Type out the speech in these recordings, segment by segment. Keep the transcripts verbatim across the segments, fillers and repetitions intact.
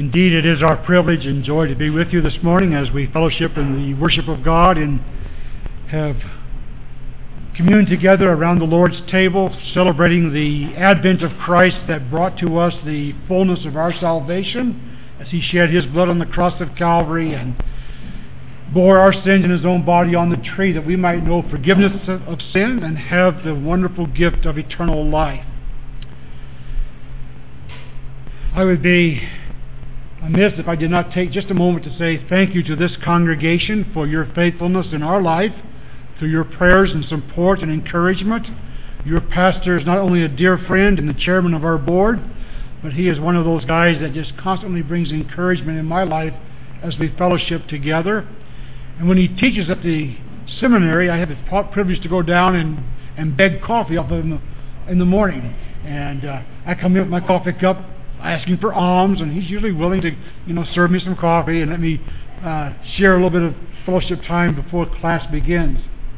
Indeed, it is our privilege and joy to be with you this morning as we fellowship in the worship of God and have communed together around the Lord's table, celebrating the advent of Christ that brought to us the fullness of our salvation as He shed His blood on the cross of Calvary and bore our sins in His own body on the tree that we might know forgiveness of sin and have the wonderful gift of eternal life. I would be amiss if I did not take just a moment to say thank you to this congregation for your faithfulness in our life, through your prayers and support and encouragement. Your pastor is not only a dear friend and the chairman of our board, but he is one of those guys that just constantly brings encouragement in my life as we fellowship together. And when he teaches at the seminary, I have the privilege to go down and, and beg coffee off of him in the morning. And uh, I come in with my coffee cup asking for alms, and he's usually willing to, you know, serve me some coffee and let me uh, share a little bit of fellowship time before class begins.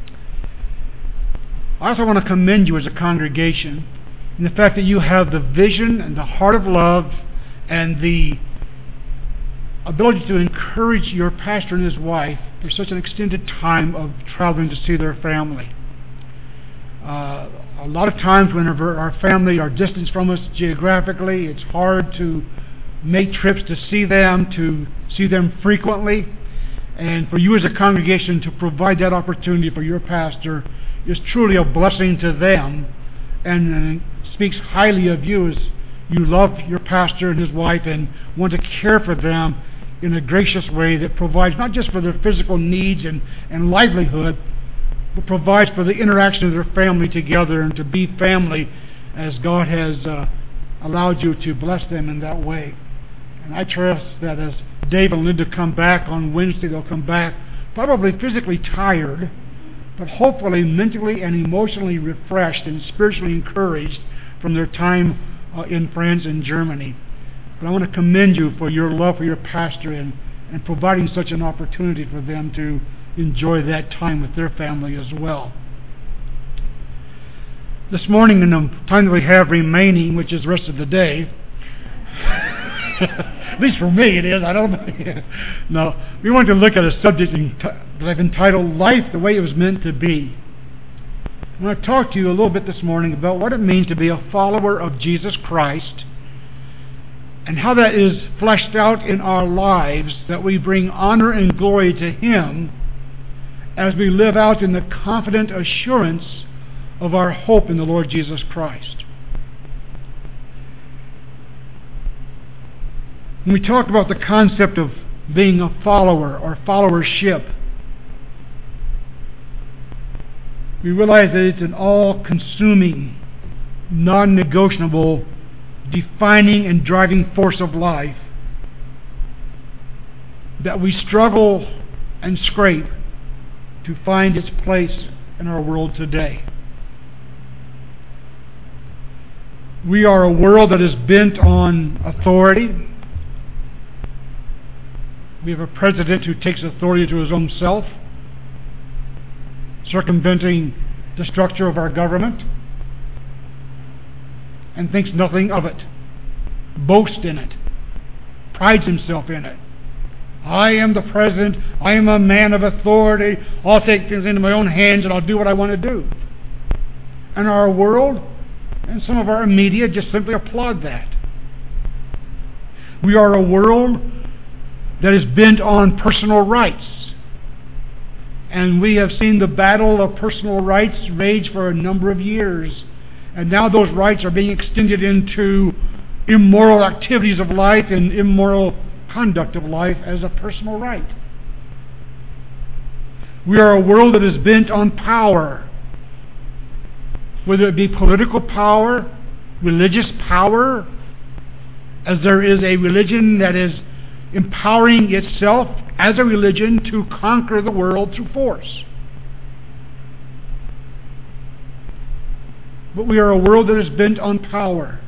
I also want to commend you as a congregation in the fact that you have the vision and the heart of love and the ability to encourage your pastor and his wife for such an extended time of traveling to see their family. Uh, a lot of times whenever our family are distant from us geographically, it's hard to make trips to see them, to see them frequently. And for you as a congregation to provide that opportunity for your pastor is truly a blessing to them, and, and speaks highly of you as you love your pastor and his wife and want to care for them in a gracious way that provides not just for their physical needs and, and livelihood, but provides for the interaction of their family together and to be family as God has uh, allowed you to bless them in that way. And I trust that as Dave and Linda come back on Wednesday, they'll come back probably physically tired, but hopefully mentally and emotionally refreshed and spiritually encouraged from their time uh, in France and Germany. But I want to commend you for your love for your pastor and, and providing such an opportunity for them to enjoy that time with their family as well. This morning, in the time that we have remaining, which is the rest of the day, at least for me it is, I don't know. No, we want to look at a subject that I've entitled Life the Way It Was Meant to Be. I want to talk to you a little bit this morning about what it means to be a follower of Jesus Christ and how that is fleshed out in our lives, that we bring honor and glory to Him as we live out in the confident assurance of our hope in the Lord Jesus Christ. When we talk about the concept of being a follower or followership, we realize that it's an all-consuming, non-negotiable, defining and driving force of life that we struggle and scrape to find its place in our world today. We are a world that is bent on authority. We have a president who takes authority to his own self, circumventing the structure of our government, and thinks nothing of it, boasts in it, prides himself in it. I am the president, I am a man of authority, I'll take things into my own hands and I'll do what I want to do. And our world and some of our media just simply applaud that. We are a world that is bent on personal rights. And we have seen the battle of personal rights rage for a number of years. And now those rights are being extended into immoral activities of life and immoral conduct of life as a personal right. We are a world that is bent on power, whether it be political power, religious power, as there is a religion that is empowering itself as a religion to conquer the world through force. But we are a world that is bent on power.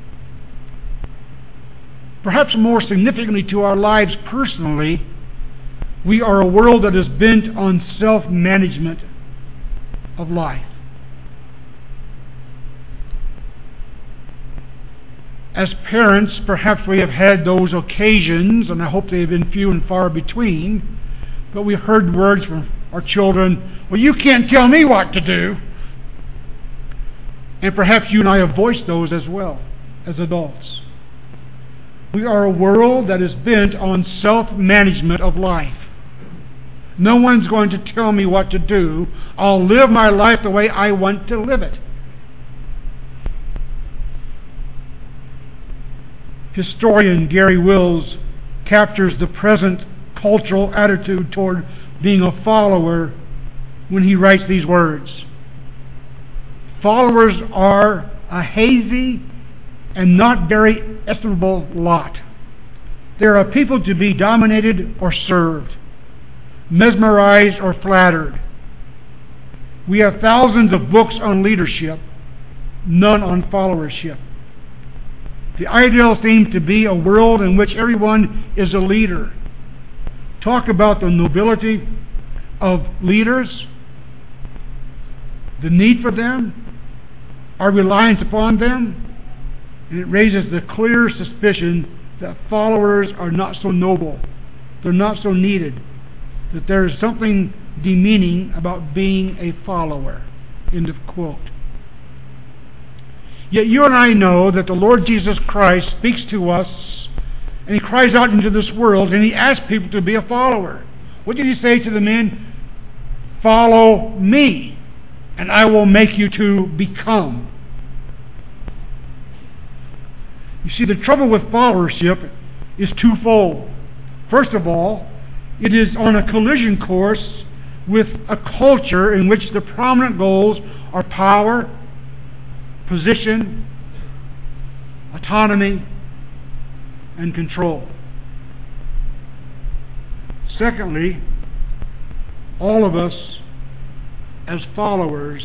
Perhaps more significantly to our lives personally, we are a world that is bent on self-management of life. As parents, perhaps we have had those occasions, and I hope they have been few and far between, but we heard words from our children, well, you can't tell me what to do. And perhaps you and I have voiced those as well, as adults. We are a world that is bent on self-management of life. No one's going to tell me what to do. I'll live my life the way I want to live it. Historian Gary Wills captures the present cultural attitude toward being a follower when he writes these words. Followers are a hazy and not very estimable lot. They are a people to be dominated or served, mesmerized or flattered. We have thousands of books on leadership, none on followership. The ideal seems to be a world in which everyone is a leader. Talk about the nobility of leaders, the need for them, our reliance upon them, and it raises the clear suspicion that followers are not so noble, they're not so needed, that there is something demeaning about being a follower. End of quote. Yet you and I know that the Lord Jesus Christ speaks to us, and He cries out into this world, and He asks people to be a follower. What did He say to the men? Follow me, and I will make you to become. You see, the trouble with followership is twofold. First of all, it is on a collision course with a culture in which the prominent goals are power, position, autonomy, and control. Secondly, all of us as followers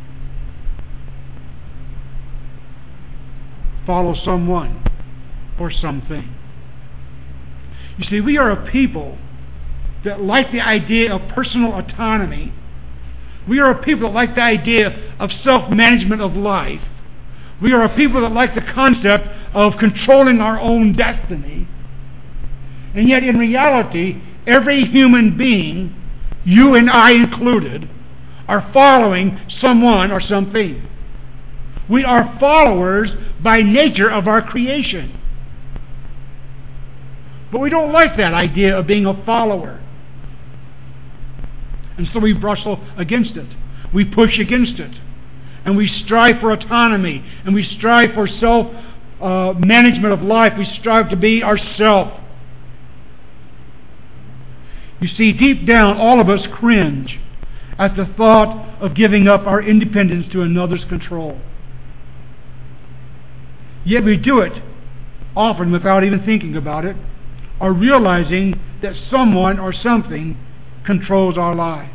follow someone or something. You see, we are a people that like the idea of personal autonomy. We are a people that like the idea of self-management of life. We are a people that like the concept of controlling our own destiny. And yet in reality, every human being, you and I included, are following someone or something. We are followers by nature of our creation. But we don't like that idea of being a follower. And so we bristle against it. We push against it. And we strive for autonomy. And we strive for self-management uh, of life. We strive to be ourselves. You see, deep down, all of us cringe at the thought of giving up our independence to another's control. Yet we do it often without even thinking about it or realizing that someone or something controls our lives.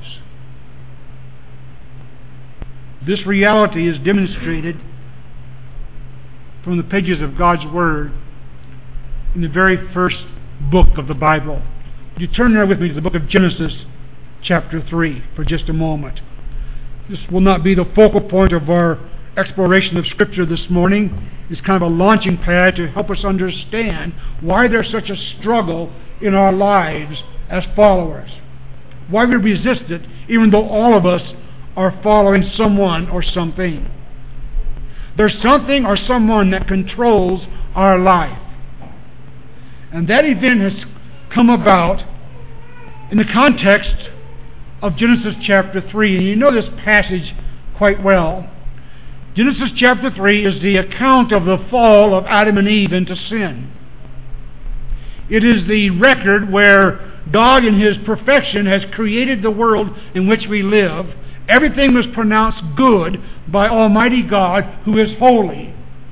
This reality is demonstrated from the pages of God's Word in the very first book of the Bible. You turn there with me to the book of Genesis, chapter three, for just a moment. This will not be the focal point of our exploration of Scripture this morning. It's kind of a launching pad to help us understand why there's such a struggle in our lives as followers. Why we resist it, even though all of us are following someone or something. There's something or someone that controls our life. And that event has come about in the context of Genesis chapter three. And you know this passage quite well. Genesis chapter three is the account of the fall of Adam and Eve into sin. It is the record where God in His perfection has created the world in which we live. Everything was pronounced good by Almighty God, who is holy.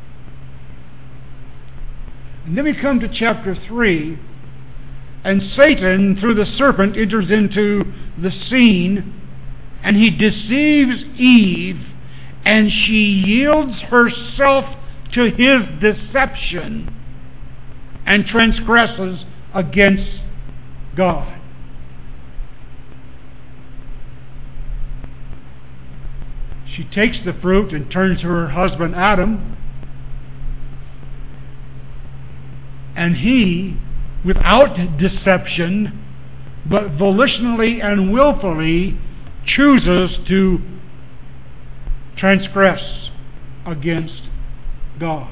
And then we come to chapter three, and Satan, through the serpent, enters into the scene, and he deceives Eve, and she yields herself to his deception and transgresses against God. She takes the fruit and turns to her husband Adam, And he, without deception, but volitionally and willfully, chooses to transgress against God.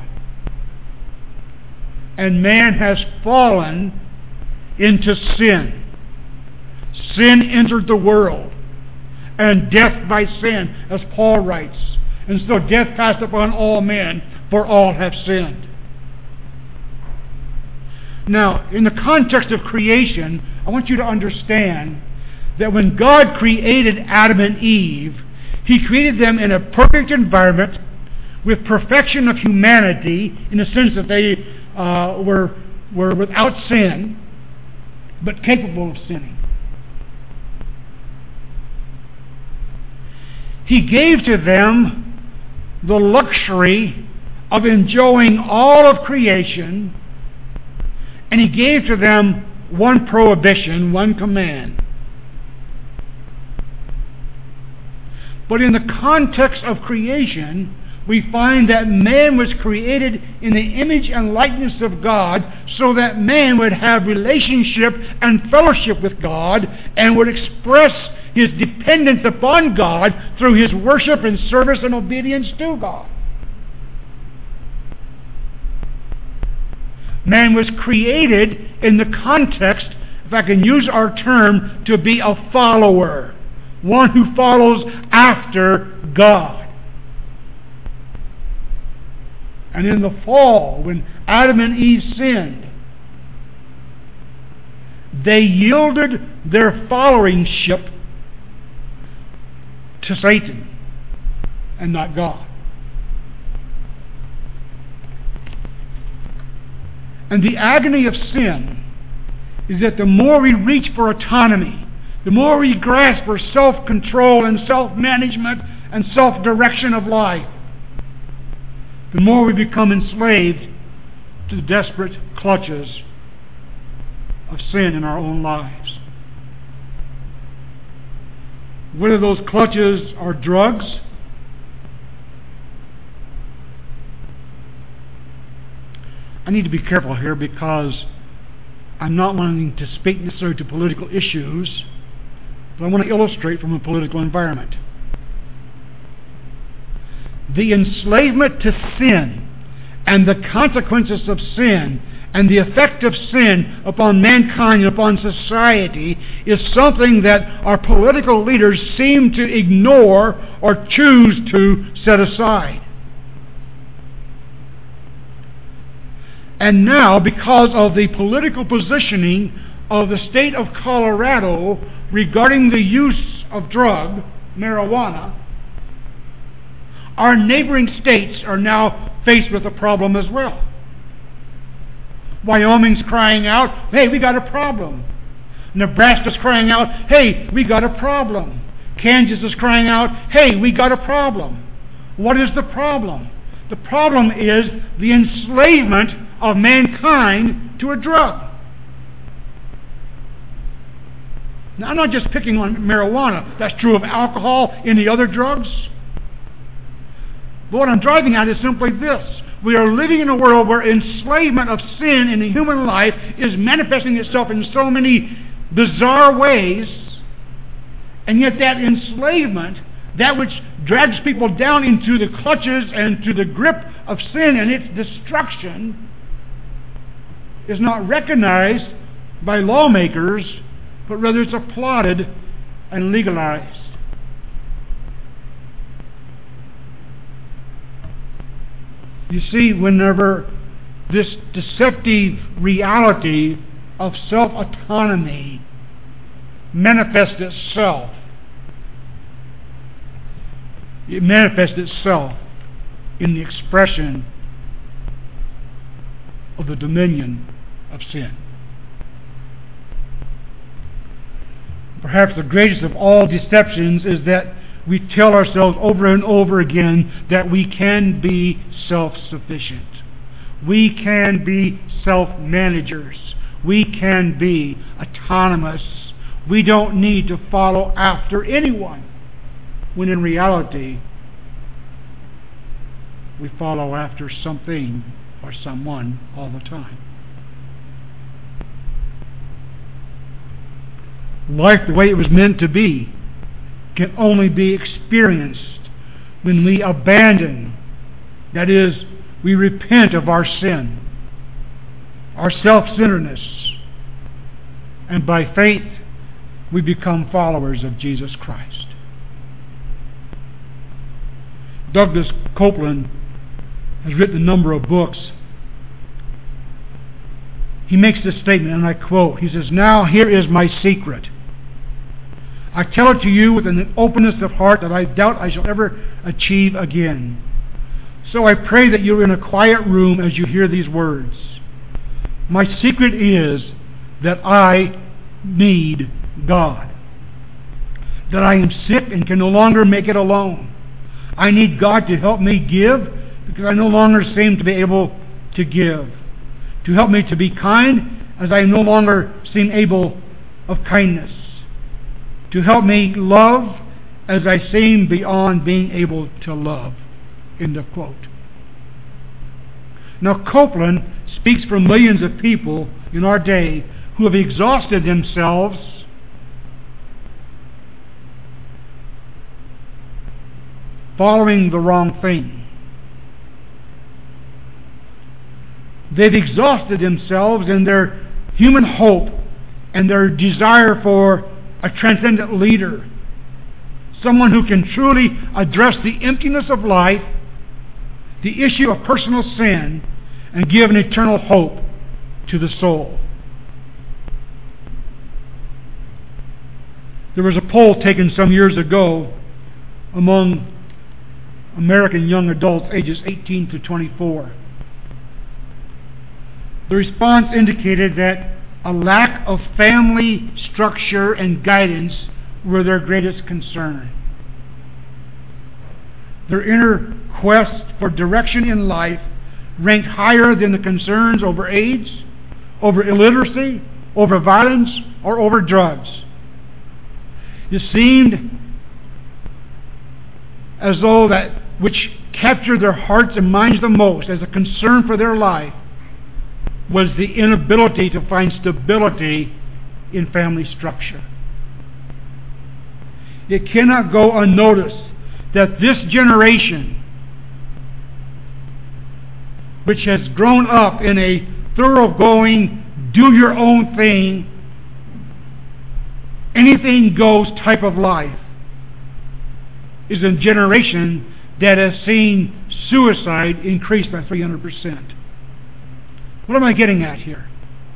And man has fallen into sin. Sin entered the world, and death by sin, as Paul writes. And so death passed upon all men, for all have sinned. Now, in the context of creation, I want you to understand that when God created Adam and Eve, He created them in a perfect environment with perfection of humanity, in the sense that they uh, were, were without sin, but capable of sinning. He gave to them the luxury of enjoying all of creation, and He gave to them one prohibition, one command. But in the context of creation, we find that man was created in the image and likeness of God, so that man would have relationship and fellowship with God, and would express his dependence upon God through his worship and service and obedience to God. Man was created in the context, if I can use our term, to be a follower, one who follows after God. And in the fall, when Adam and Eve sinned, they yielded their followership to Satan and not God. And the agony of sin is that the more we reach for autonomy, the more we grasp for self-control and self-management and self-direction of life, the more we become enslaved to the desperate clutches of sin in our own lives. Whether those clutches are drugs, I need to be careful here because I'm not wanting to speak necessarily to political issues, but I want to illustrate from a political environment. The enslavement to sin and the consequences of sin and the effect of sin upon mankind and upon society is something that our political leaders seem to ignore or choose to set aside. And now, because of the political positioning of the state of Colorado regarding the use of drug, marijuana, our neighboring states are now faced with a problem as well. Wyoming's crying out, hey, we got a problem. Nebraska's crying out, hey, we got a problem. Kansas is crying out, hey, we got a problem. What is the problem? The problem is the enslavement of mankind to a drug. Now, I'm not just picking on marijuana. That's true of alcohol, any other drugs. But what I'm driving at is simply this. We are living in a world where enslavement of sin in the human life is manifesting itself in so many bizarre ways, and yet that enslavement, that which drags people down into the clutches and to the grip of sin and its destruction, is not recognized by lawmakers, but rather it's applauded and legalized. You see, whenever this deceptive reality of self-autonomy manifests itself, it manifests itself in the expression of the dominion of sin. Perhaps the greatest of all deceptions is that we tell ourselves over and over again that we can be self-sufficient. We can be self-managers. We can be autonomous. We don't need to follow after anyone. When in reality, we follow after something or someone all the time. life the way it was meant to be can only be experienced when we abandon, that is, we repent of our sin, our self-centeredness, and by faith we become followers of Jesus Christ. Douglas Copeland has written a number of books. He makes this statement, and I quote, he says, "Now here is my secret. I tell it to you with an openness of heart that I doubt I shall ever achieve again. So I pray that you're in a quiet room as you hear these words. My secret is that I need God. That I am sick and can no longer make it alone. I need God to help me give because I no longer seem to be able to give. To help me to be kind as I no longer seem able of kindness. To help me love as I seem beyond being able to love." End of quote. Now Copeland speaks for millions of people in our day who have exhausted themselves following the wrong thing. They've exhausted themselves in their human hope and their desire for a transcendent leader, someone who can truly address the emptiness of life, the issue of personal sin, and give an eternal hope to the soul. There was a poll taken some years ago among American young adults ages eighteen to twenty-four. The response indicated that a lack of family structure and guidance were their greatest concern. Their inner quest for direction in life ranked higher than the concerns over AIDS, over illiteracy, over violence, or over drugs. It seemed as though that which captured their hearts and minds the most as a concern for their life was the inability to find stability in family structure. It cannot go unnoticed that this generation, which has grown up in a thoroughgoing, do-your-own thing, anything goes type of life, is a generation that has seen suicide increase by three hundred percent. What am I getting at here?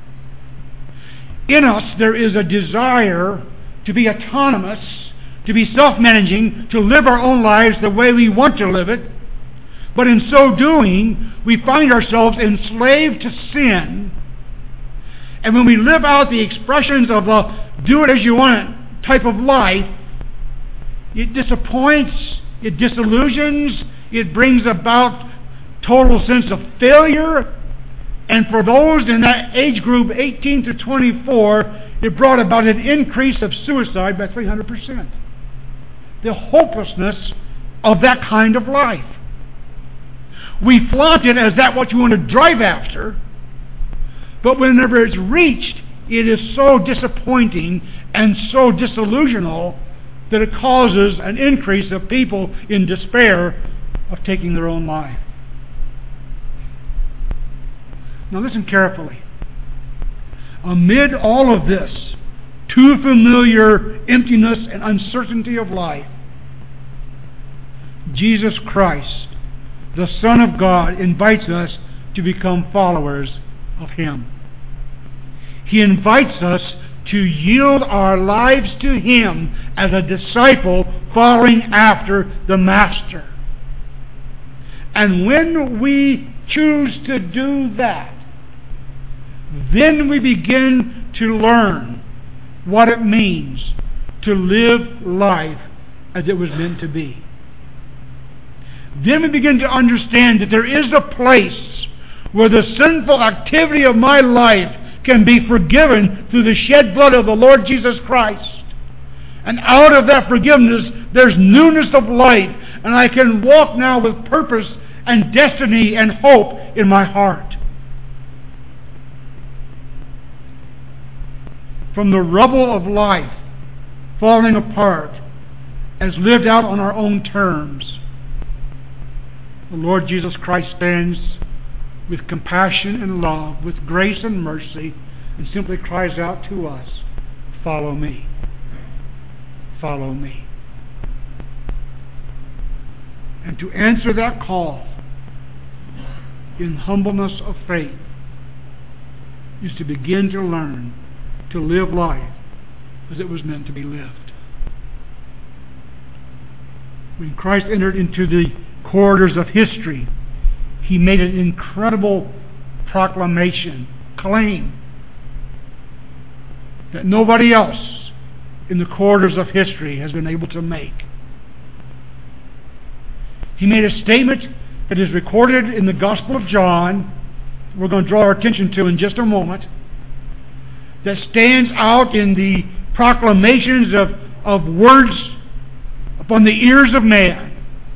In us, there is a desire to be autonomous, to be self-managing, to live our own lives the way we want to live it. But in so doing, we find ourselves enslaved to sin. And when we live out the expressions of the do-it-as-you-want type of life, it disappoints, it disillusions, it brings about total sense of failure. And for those in that age group, eighteen to twenty-four, it brought about an increase of suicide by three hundred percent. The hopelessness of that kind of life. We flaunt it as that what you want to drive after, but whenever it's reached, it is so disappointing and so disillusional that it causes an increase of people in despair of taking their own life. Now listen carefully. Amid all of this too familiar emptiness and uncertainty of life, Jesus Christ, the Son of God, invites us to become followers of Him. He invites us to yield our lives to Him as a disciple following after the Master. And when we choose to do that, then we begin to learn what it means to live life as it was meant to be. Then we begin to understand that there is a place where the sinful activity of my life can be forgiven through the shed blood of the Lord Jesus Christ. And out of that forgiveness, there's newness of life, and I can walk now with purpose and destiny and hope in my heart. from the rubble of life falling apart as lived out on our own terms, the Lord Jesus Christ stands with compassion and love, with grace and mercy, and simply cries out to us, "Follow me. Follow me." And to answer that call in humbleness of faith is to begin to learn to live life as it was meant to be lived. When Christ entered into the corridors of history, He made an incredible proclamation, claim, that nobody else in the corridors of history has been able to make. He made a statement that is recorded in the Gospel of John, we're going to draw our attention to in just a moment, that stands out in the proclamations of, of words upon the ears of man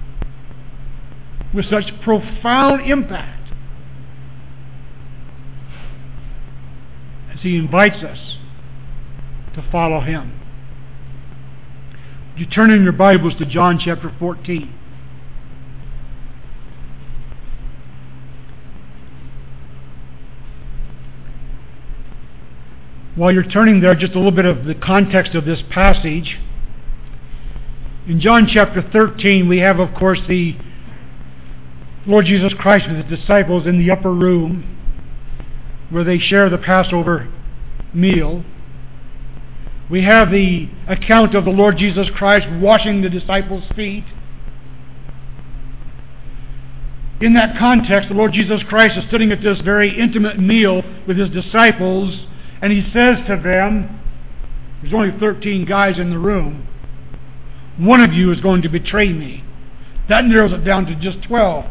with such profound impact as He invites us to follow Him. You turn in your Bibles to John chapter fourteen. While you're turning there, just a little bit of the context of this passage. In John chapter thirteen, we have, of course, the Lord Jesus Christ with His disciples in the upper room where they share the Passover meal. We have the account of the Lord Jesus Christ washing the disciples' feet. In that context, the Lord Jesus Christ is sitting at this very intimate meal with His disciples, and He says to them, there's only thirteen guys in the room, one of you is going to betray me. That narrows it down to just twelve.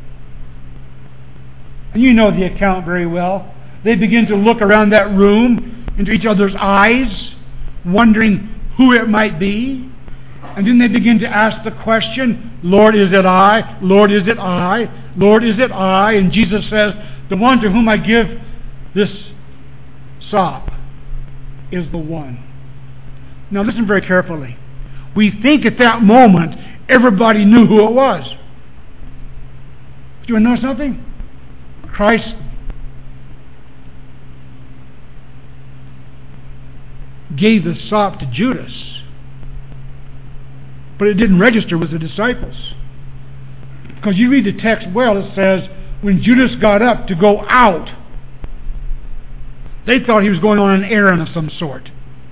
And you know the account very well. They begin to look around that room into each other's eyes, wondering who it might be. And then they begin to ask the question, "Lord, is it I? Lord, is it I? Lord, is it I?" And Jesus says, "The one to whom I give this sop is the one." Now listen very carefully. We think at that moment everybody knew who it was. Do you know something? Christ gave the sop to Judas, but it didn't register with the disciples. Because you read the text well, it says, when Judas got up to go out, they thought he was going on an errand of some sort.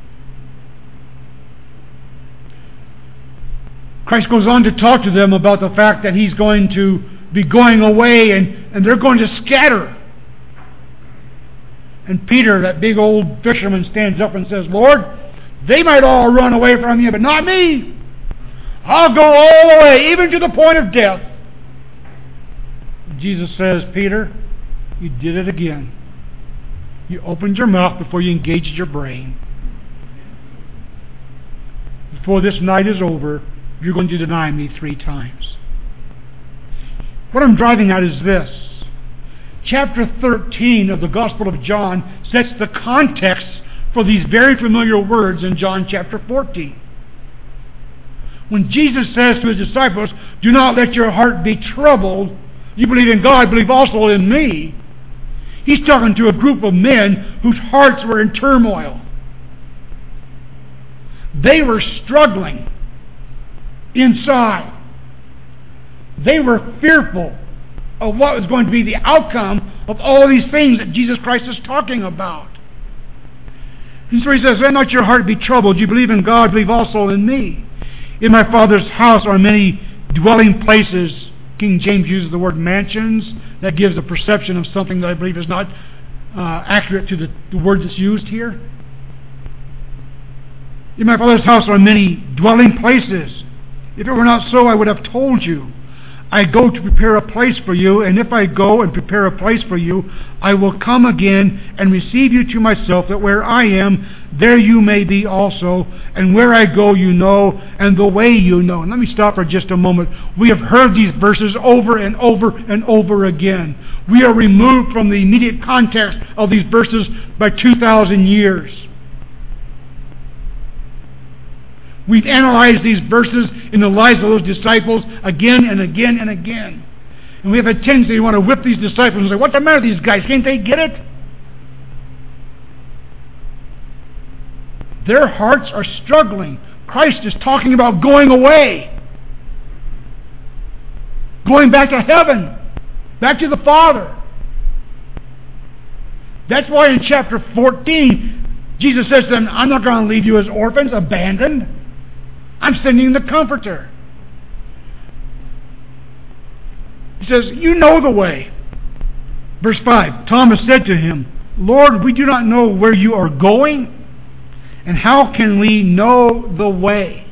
Christ goes on to talk to them about the fact that He's going to be going away and, and they're going to scatter. And Peter, that big old fisherman, stands up and says, "Lord, they might all run away from you, but not me. I'll go all the way, even to the point of death." Jesus says, "Peter, you did it again. You opened your mouth before you engaged your brain. Before this night is over, you're going to deny me three times." What I'm driving at is this. Chapter thirteen of the Gospel of John sets the context for these very familiar words in John chapter fourteen. When Jesus says to His disciples, "Do not let your heart be troubled. You believe in God, believe also in me." He's talking to a group of men whose hearts were in turmoil. They were struggling inside. They were fearful of what was going to be the outcome of all these things that Jesus Christ is talking about. And so He says, "Let not your heart be troubled. You believe in God, believe also in me. In my Father's house are many dwelling places." King James uses the word mansions. That gives a perception of something that I believe is not uh, accurate to the, the word that's used here. "In my Father's house are many dwelling places. If it were not so, I would have told you. I go to prepare a place for you, and if I go and prepare a place for you, I will come again and receive you to myself, that where I am, there you may be also. And where I go you know, and the way you know." And let me stop for just a moment. We have heard these verses over and over and over again. We are removed from the immediate context of these verses by two thousand years. We've analyzed these verses in the lives of those disciples again and again and again. And we have a tendency to want to whip these disciples and say, what's the matter with these guys? Can't they get it? Their hearts are struggling. Christ is talking about going away. Going back to heaven. Back to the Father. That's why in chapter fourteen, Jesus says to them, I'm not going to leave you as orphans, abandoned. I'm sending the Comforter. He says, you know the way. Verse five, Thomas said to him, Lord, we do not know where you are going, and how can we know the way?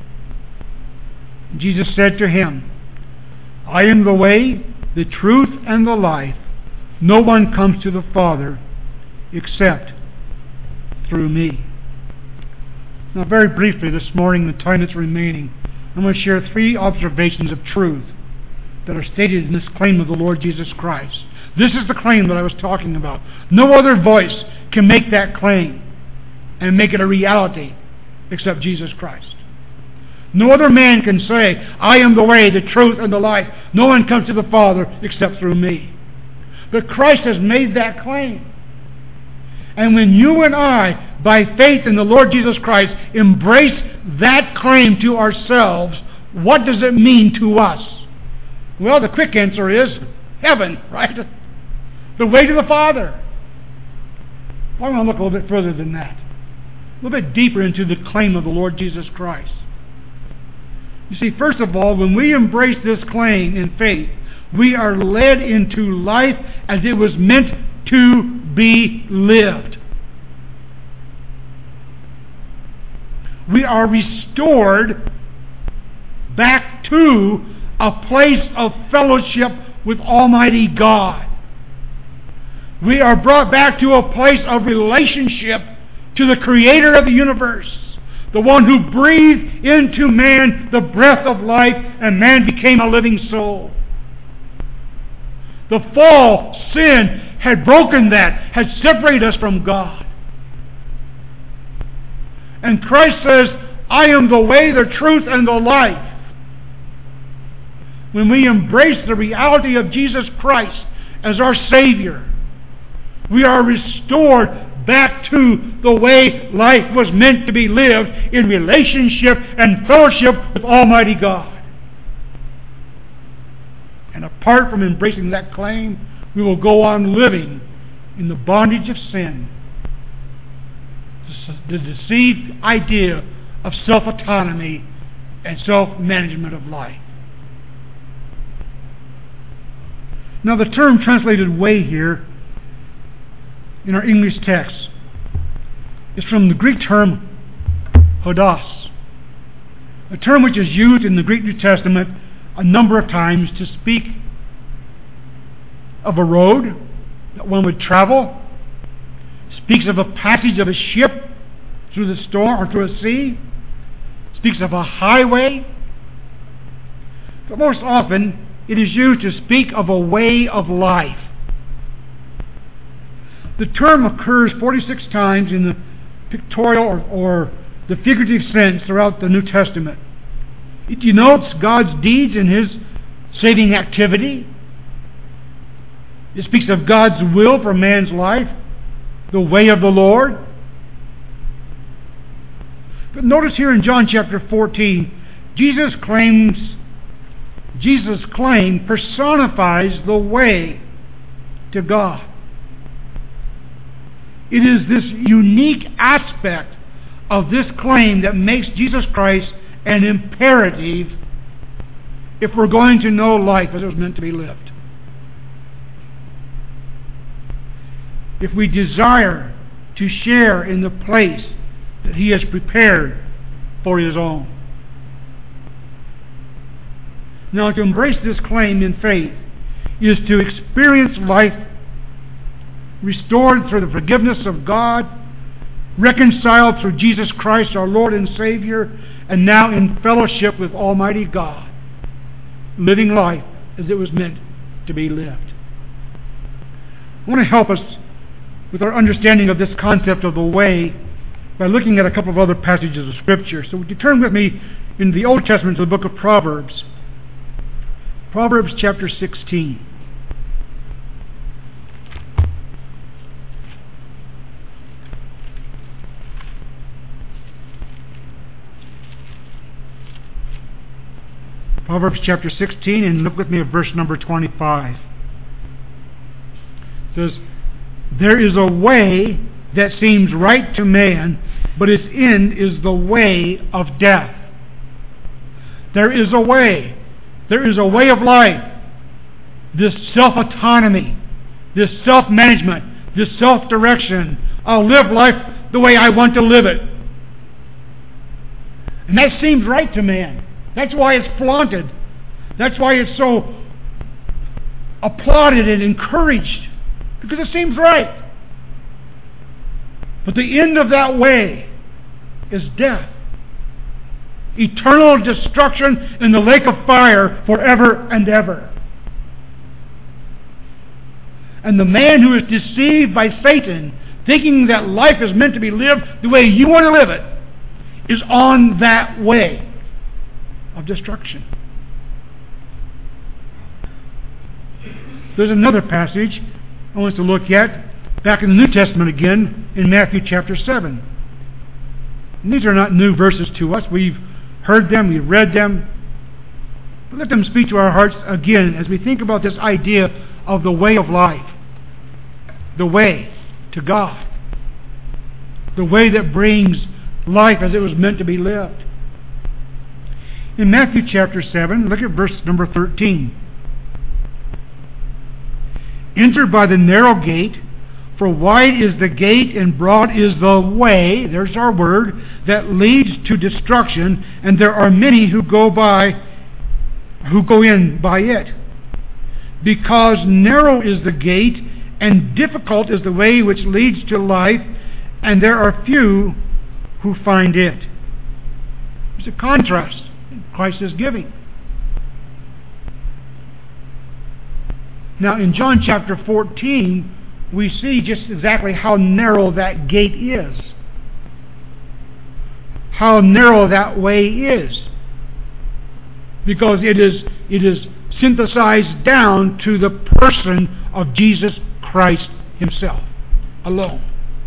Jesus said to him, I am the way, the truth, and the life. No one comes to the Father except through me. Now, very briefly this morning, the time that's remaining, I'm going to share three observations of truth that are stated in this claim of the Lord Jesus Christ. This is the claim that I was talking about. No other voice can make that claim and make it a reality except Jesus Christ. No other man can say, I am the way, the truth, and the life. No one comes to the Father except through me. But Christ has made that claim. And when you and I, by faith in the Lord Jesus Christ, embrace that claim to ourselves, what does it mean to us? Well, the quick answer is heaven, right? The way to the Father. Well, I want to look a little bit further than that. A little bit deeper into the claim of the Lord Jesus Christ. You see, first of all, when we embrace this claim in faith, we are led into life as it was meant to be lived. We are restored back to a place of fellowship with Almighty God. We are brought back to a place of relationship to the Creator of the universe, the one who breathed into man the breath of life, and man became a living soul. The fall, sin, had broken that, had separated us from God. And Christ says, I am the way, the truth, and the life. When we embrace the reality of Jesus Christ as our Savior, we are restored back to the way life was meant to be lived, in relationship and fellowship with Almighty God. And apart from embracing that claim, we will go on living in the bondage of sin, the deceived idea of self-autonomy and self-management of life. Now, the term translated way here in our English text is from the Greek term hodos, a term which is used in the Greek New Testament a number of times to speak of a road that one would travel, speaks of a passage of a ship through the storm or through a sea, speaks of a highway, but most often it is used to speak of a way of life. The term occurs forty-six times in the pictorial or, or the figurative sense throughout the New Testament. It denotes God's deeds in His saving activity. It speaks of God's will for man's life, the way of the Lord. But notice here in John chapter fourteen, Jesus claims, Jesus' claim personifies the way to God. It is this unique aspect of this claim that makes Jesus Christ an imperative if we're going to know life as it was meant to be lived. If we desire to share in the place that He has prepared for His own. Now, to embrace this claim in faith is to experience life restored through the forgiveness of God, reconciled through Jesus Christ our Lord and Savior, and now in fellowship with Almighty God, living life as it was meant to be lived. I want to help us with our understanding of this concept of the way by looking at a couple of other passages of Scripture. So would you turn with me in the Old Testament to the book of Proverbs. Proverbs chapter sixteen. Proverbs chapter sixteen, and look with me at verse number twenty-five. It says, "There is a way that seems right to man, but its end is the way of death." There is a way. There is a way of life. This self-autonomy, this self-management, this self-direction. I'll live life the way I want to live it. And that seems right to man. That's why it's flaunted. That's why it's so applauded and encouraged. Because it seems right. But the end of that way is death. Eternal destruction in the lake of fire forever and ever. And the man who is deceived by Satan, thinking that life is meant to be lived the way you want to live it, is on that way of destruction. There's another passage I want us to look at, back in the New Testament again, in Matthew chapter seven. And these are not new verses to us. We've heard them, we've read them. But let them speak to our hearts again as we think about this idea of the way of life. The way to God. The way that brings life as it was meant to be lived. In Matthew chapter seven, look at verse number thirteen. "Enter by the narrow gate, for wide is the gate and broad is the way," there's our word, "that leads to destruction, and there are many who go by, who go in by it. Because narrow is the gate, and difficult is the way which leads to life, and there are few who find it." There's a contrast Christ is giving. Now in John chapter fourteen, we see just exactly how narrow that gate is. How narrow that way is. Because it is, it is synthesized down to the person of Jesus Christ himself alone.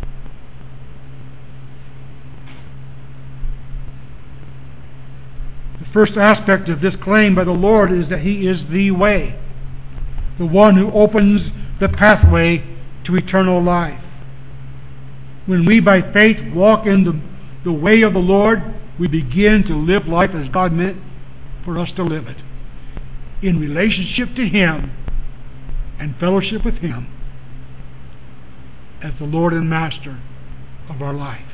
The first aspect of this claim by the Lord is that He is the way, the one who opens the pathway to eternal life. When we by faith walk in the, the way of the Lord, we begin to live life as God meant for us to live it, in relationship to Him and fellowship with Him as the Lord and Master of our life.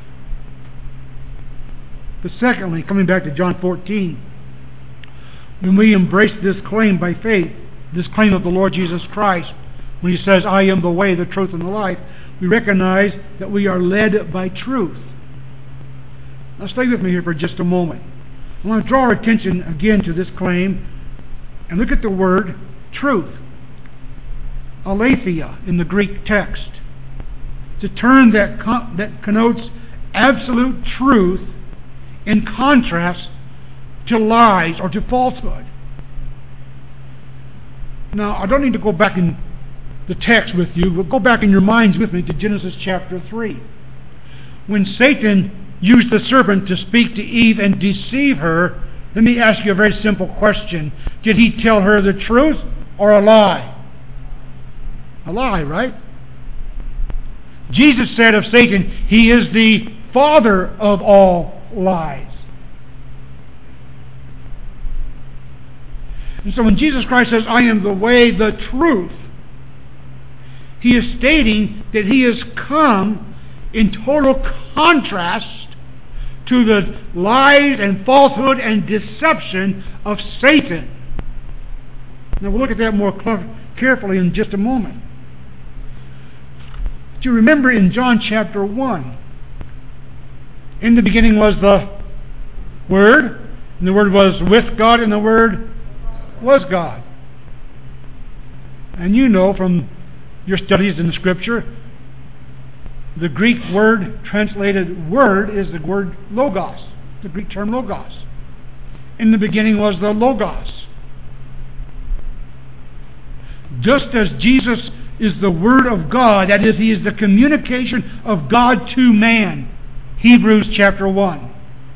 But secondly, coming back to John fourteen, when we embrace this claim by faith, this claim of the Lord Jesus Christ, when He says, "I am the way, the truth, and the life," we recognize that we are led by truth. Now stay with me here for just a moment. I want to draw our attention again to this claim and look at the word truth. Aletheia in the Greek text. It's a term that, con- that connotes absolute truth in contrast to lies or to falsehood. Now, I don't need to go back in the text with you, but go back in your minds with me to Genesis chapter three. When Satan used the serpent to speak to Eve and deceive her, let me ask you a very simple question. Did he tell her the truth or a lie? A lie, right? Jesus said of Satan, he is the father of all lies. And so when Jesus Christ says, "I am the way, the truth," He is stating that He has come in total contrast to the lies and falsehood and deception of Satan. Now we'll look at that more carefully in just a moment. Do you remember in John chapter one, in the beginning was the Word, and the Word was with God, and the Word was God. And you know from your studies in the Scripture The Greek word translated word is the word logos, the Greek term logos. In the beginning was the Logos. Just as Jesus is the Word of God, that is, He is the communication of God to man. Hebrews chapter one.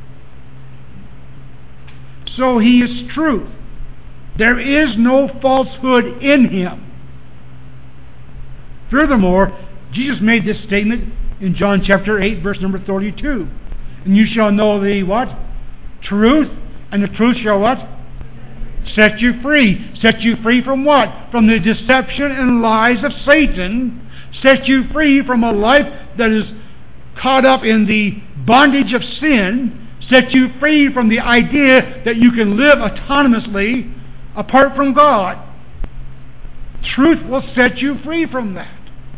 So He is truth. There is no falsehood in Him. Furthermore, Jesus made this statement in John chapter eight, verse number thirty-two. And you shall know the what? Truth, and the truth shall what? Set you free. Set you free from what? From the deception and lies of Satan. Set you free from a life that is caught up in the bondage of sin. Set you free from the idea that you can live autonomously apart from God. Truth will set you free from that.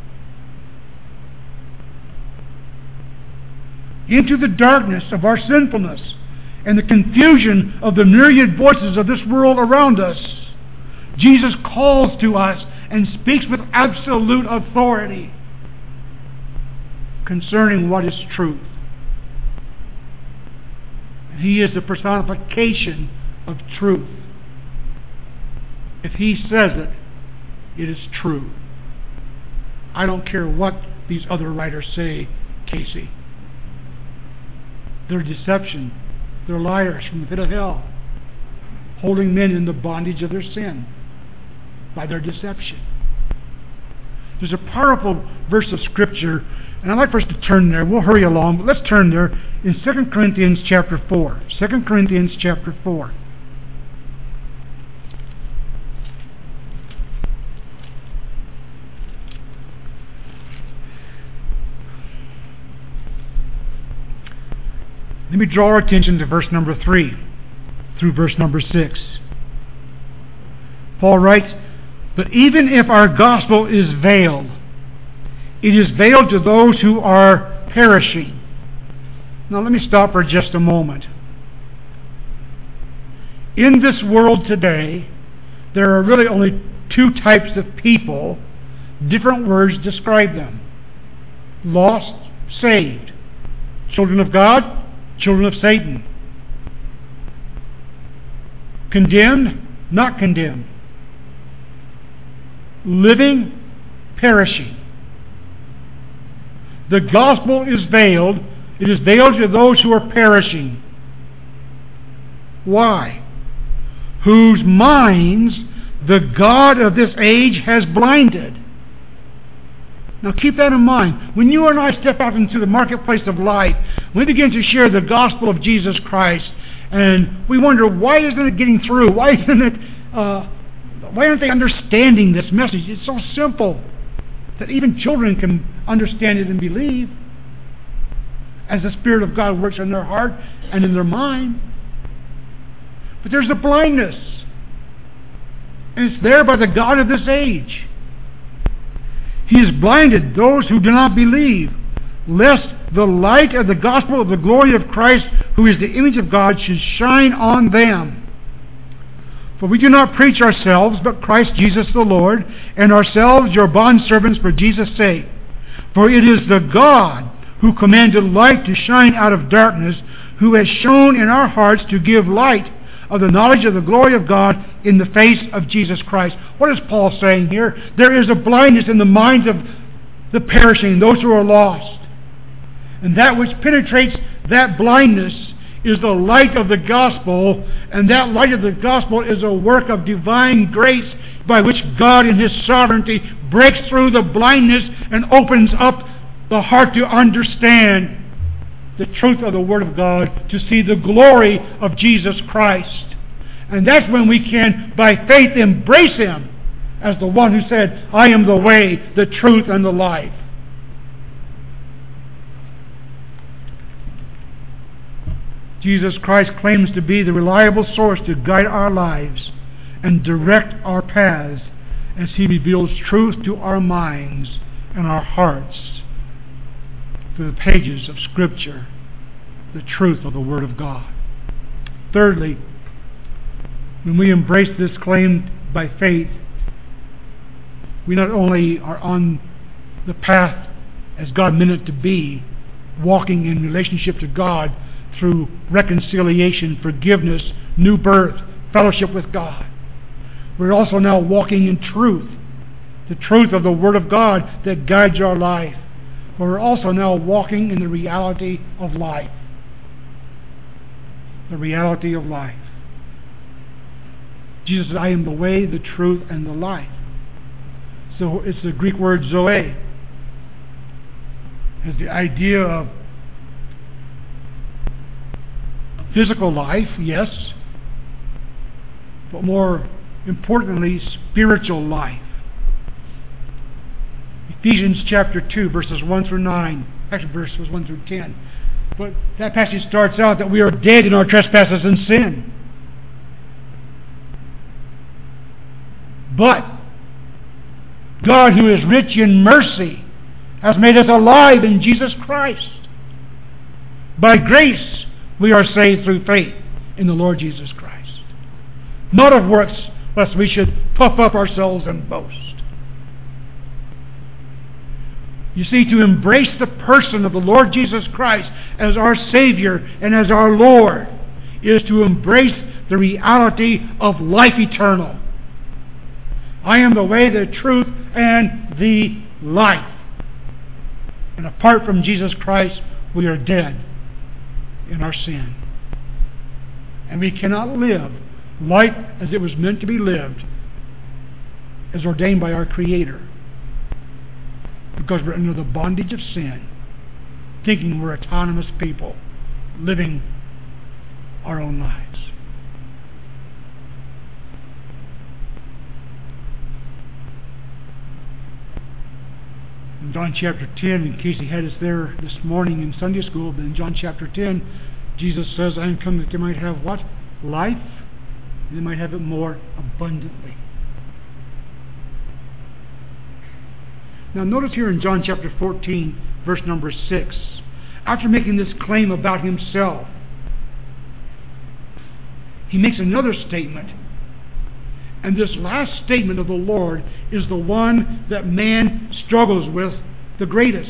Into the darkness of our sinfulness and the confusion of the myriad voices of this world around us, Jesus calls to us and speaks with absolute authority concerning what is truth. He is the personification of truth. If He says it, it is true. I don't care what these other writers say, Casey. They're deception. They're liars from the pit of hell, holding men in the bondage of their sin by their deception. There's a powerful verse of Scripture, and I'd like for us to turn there. We'll hurry along, but let's turn there in Second Corinthians chapter four. Second Corinthians chapter four. Let me draw our attention to verse number three through verse number six. Paul writes, "But even if our gospel is veiled, it is veiled to those who are perishing." Now let me stop for just a moment. In this world today, there are really only two types of people. Different words describe them. Lost, saved. Children of God, children of Satan. Condemned, not condemned. Living, perishing. The gospel is veiled. It is veiled to those who are perishing. Why? Whose minds the God of this age has blinded. Now keep that in mind. When you and I step out into the marketplace of life, we begin to share the gospel of Jesus Christ, and we wonder, why isn't it getting through? Why isn't it? Uh, why aren't they understanding this message? It's so simple that even children can understand it and believe, as the Spirit of God works in their heart and in their mind. But there's a blindness, and it's there by the God of this age. He has blinded those who do not believe, lest the light of the gospel of the glory of Christ, who is the image of God, should shine on them. For we do not preach ourselves, but Christ Jesus the Lord, and ourselves your bondservants for Jesus' sake. For it is the God who commanded light to shine out of darkness, who has shown in our hearts to give light of the knowledge of the glory of God in the face of Jesus Christ. What is Paul saying here? There is a blindness in the minds of the perishing, those who are lost. And that which penetrates that blindness is the light of the gospel, and that light of the gospel is a work of divine grace by which God in His sovereignty breaks through the blindness and opens up the heart to understand the truth of the Word of God, to see the glory of Jesus Christ. And that's when we can, by faith, embrace Him as the one who said, "I am the way, the truth, and the life." Jesus Christ claims to be the reliable source to guide our lives and direct our paths as He reveals truth to our minds and our hearts through the pages of Scripture, the truth of the Word of God. Thirdly, when we embrace this claim by faith, we not only are on the path as God meant it to be, walking in relationship to God through reconciliation, forgiveness, new birth, fellowship with God. We're also now walking in truth, the truth of the Word of God that guides our life. We're also now walking in the reality of life. The reality of life. Jesus said, I am the way, the truth, and the life. So it's the Greek word zoe. It's the idea of physical life, yes, but more importantly, spiritual life. Ephesians chapter two, verses one through nine, actually verses one through ten. But that passage starts out that we are dead in our trespasses and sin. But God, who is rich in mercy, has made us alive in Jesus Christ. By grace we are saved through faith in the Lord Jesus Christ. Not of works, lest we should puff up ourselves and boast. You see, to embrace the person of the Lord Jesus Christ as our Savior and as our Lord is to embrace the reality of life eternal. I am the way, the truth, and the life. And apart from Jesus Christ, we are dead in our sin. And we cannot live life as it was meant to be lived, as ordained by our Creator. Because we're under the bondage of sin, thinking we're autonomous people, living our own lives. In John chapter ten, in case he had us there this morning in Sunday school, but in John chapter ten, Jesus says, I am come that they might have what? Life, and they might have it more abundantly. Now notice here in John chapter fourteen, verse number six, after making this claim about himself, he makes another statement. And this last statement of the Lord is the one that man struggles with the greatest.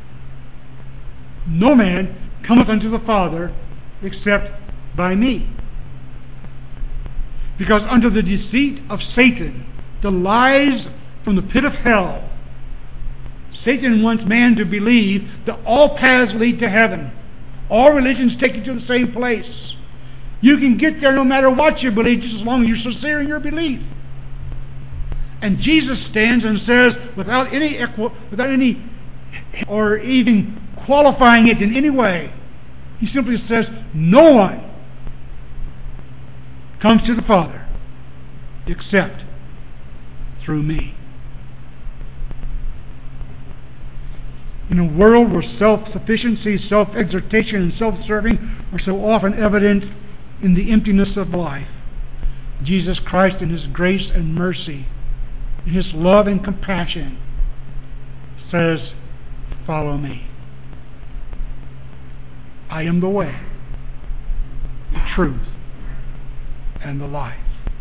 No man cometh unto the Father except by me. Because under the deceit of Satan, the lies from the pit of hell, Satan wants man to believe that all paths lead to heaven. All religions take you to the same place. You can get there no matter what you believe, just as long as you're sincere in your belief. And Jesus stands and says, without any equi- without any or even qualifying it in any way, he simply says, no one comes to the Father except through me. In a world where self-sufficiency, self-exhortation, and self-serving are so often evident in the emptiness of life, Jesus Christ in His grace and mercy, in His love and compassion, says, follow me. I am the way, the truth, and the life.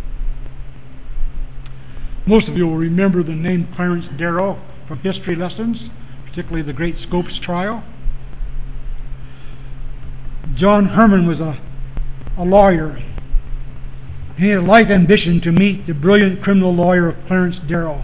Most of you will remember the name Clarence Darrow from history lessons, particularly the Great Scopes trial. John Herman was a, a lawyer. He had a life ambition to meet the brilliant criminal lawyer of Clarence Darrow.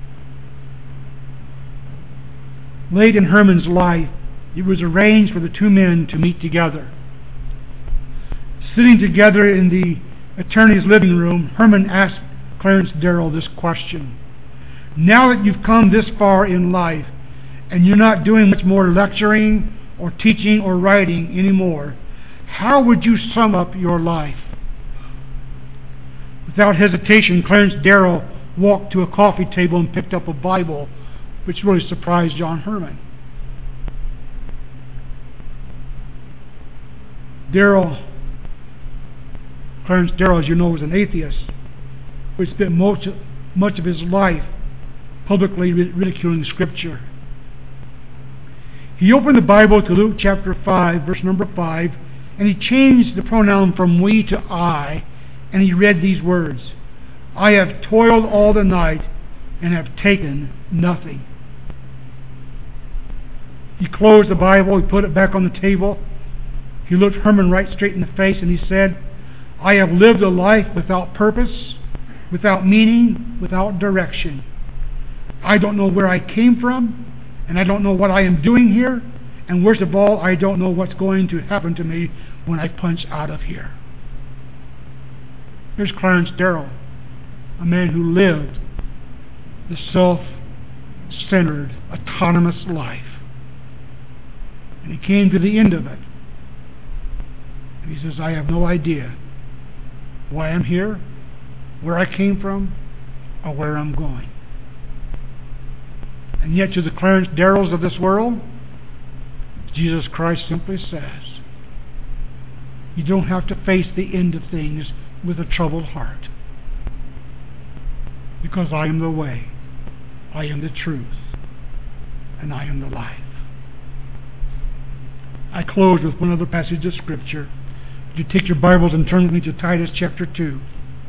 Late in Herman's life, it was arranged for the two men to meet together. Sitting together in the attorney's living room, Herman asked Clarence Darrow this question. Now that you've come this far in life, and you're not doing much more lecturing or teaching or writing anymore, how would you sum up your life? Without hesitation, Clarence Darrow walked to a coffee table and picked up a Bible, which really surprised John Herman. Darrow, Clarence Darrow, as you know, was an atheist who spent much, much of his life publicly ridiculing Scripture. He opened the Bible to Luke chapter five, verse number five, and he changed the pronoun from we to I, and he read these words, I have toiled all the night and have taken nothing. He closed the Bible, he put it back on the table. He looked Herman right straight in the face and he said, I have lived a life without purpose, without meaning, without direction. I don't know where I came from, and I don't know what I am doing here, and worst of all, I don't know what's going to happen to me when I punch out of here. Here's Clarence Darrow, a man who lived the self-centered, autonomous life. And he came to the end of it. And he says, I have no idea why I'm here, where I came from, or where I'm going. And yet to the Clarence Darrows of this world, Jesus Christ simply says, you don't have to face the end of things with a troubled heart. Because I am the way, I am the truth, and I am the life. I close with one other passage of Scripture. Would you take your Bibles and turn with me to Titus chapter two.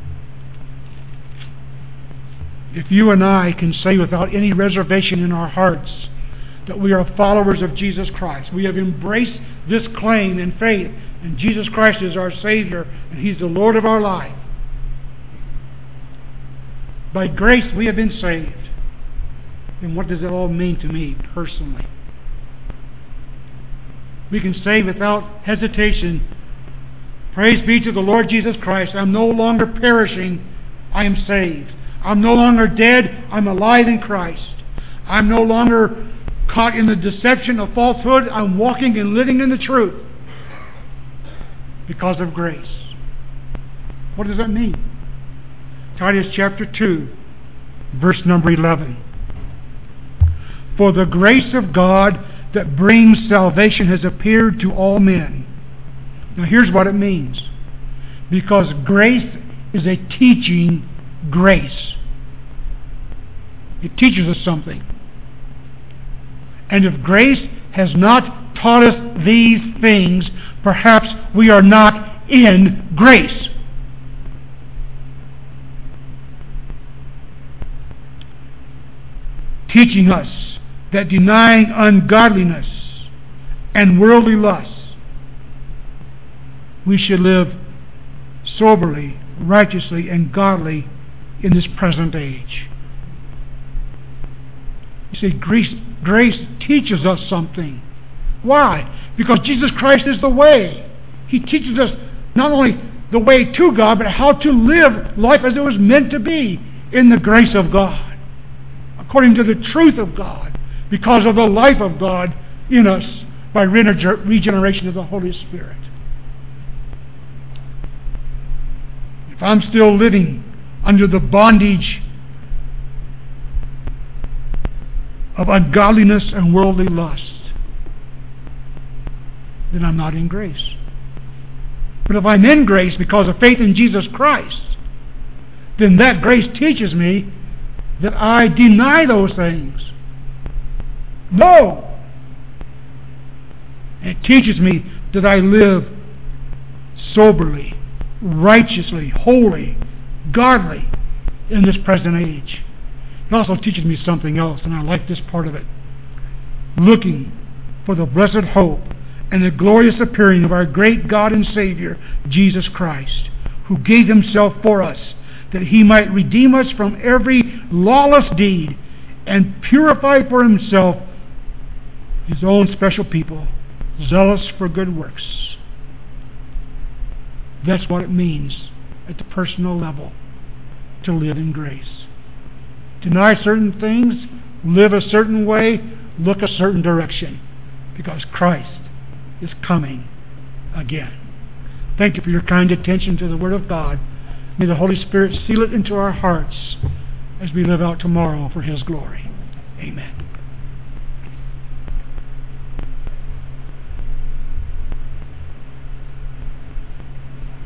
If you and I can say without any reservation in our hearts that we are followers of Jesus Christ, we have embraced this claim in faith, and Jesus Christ is our Savior, and He's the Lord of our life. By grace we have been saved. Then what does it all mean to me personally? We can say without hesitation, praise be to the Lord Jesus Christ, I'm no longer perishing, I am saved. I'm no longer dead, I'm alive in Christ. I'm no longer caught in the deception of falsehood, I'm walking and living in the truth because of grace. What does that mean? Titus chapter two, verse number eleven. For the grace of God that brings salvation has appeared to all men. Now here's what it means. Because grace is a teaching grace. It teaches us something. And if grace has not taught us these things, perhaps we are not in grace. Teaching us that denying ungodliness and worldly lusts, we should live soberly, righteously, and godly in this present age. You see, grace, grace teaches us something. Why? Because Jesus Christ is the way. He teaches us not only the way to God, but how to live life as it was meant to be in the grace of God, according to the truth of God, because of the life of God in us by regeneration of the Holy Spirit. If I'm still living under the bondage of ungodliness and worldly lust, then I'm not in grace. But if I'm in grace because of faith in Jesus Christ, then that grace teaches me that I deny those things. No! And it teaches me that I live soberly, righteously, holy, godly in this present age. It also teaches me something else, and I like this part of it. Looking for the blessed hope and the glorious appearing of our great God and Savior, Jesus Christ, who gave Himself for us, that He might redeem us from every lawless deed and purify for Himself His own special people, zealous for good works. That's what it means at the personal level to live in grace. Deny certain things, live a certain way, look a certain direction, because Christ is coming again. Thank you for your kind attention to the Word of God. May the Holy Spirit seal it into our hearts as we live out tomorrow for His glory. Amen.